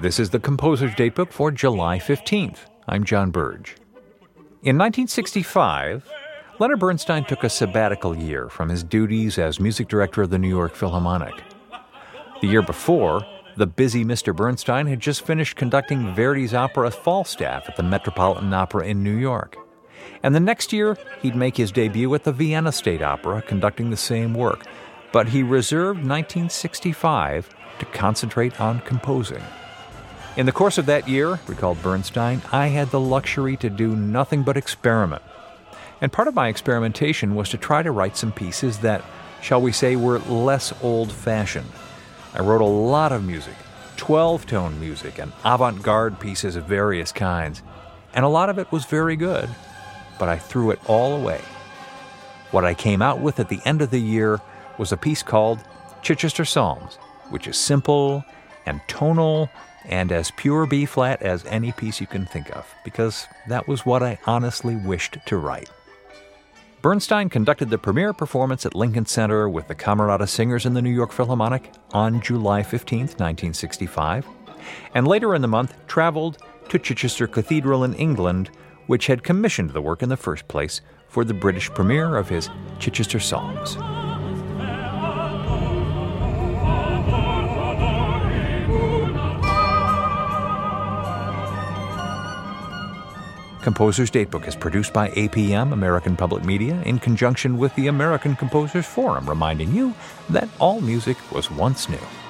This is the Composer's Datebook for July 15th. I'm John Burge. In 1965, Leonard Bernstein took a sabbatical year from his duties as music director of the New York Philharmonic. The year before, the busy Mr. Bernstein had just finished conducting Verdi's opera Falstaff at the Metropolitan Opera in New York. And the next year, he'd make his debut at the Vienna State Opera, conducting the same work. But he reserved 1965 to concentrate on composing. In the course of that year, recalled Bernstein, I had the luxury to do nothing but experiment. And part of my experimentation was to try to write some pieces that, shall we say, were less old-fashioned. I wrote a lot of music, 12-tone music and avant-garde pieces of various kinds, and a lot of it was very good, but I threw it all away. What I came out with at the end of the year was a piece called Chichester Psalms, which is simple and tonal and as pure B-flat as any piece you can think of, because that was what I honestly wished to write. Bernstein conducted the premiere performance at Lincoln Center with the Camerata Singers in the New York Philharmonic on July 15, 1965, and later in the month traveled to Chichester Cathedral in England, which had commissioned the work in the first place for the British premiere of his Chichester Psalms. Composer's Datebook is produced by APM, American Public Media, in conjunction with the American Composers Forum, reminding you that all music was once new.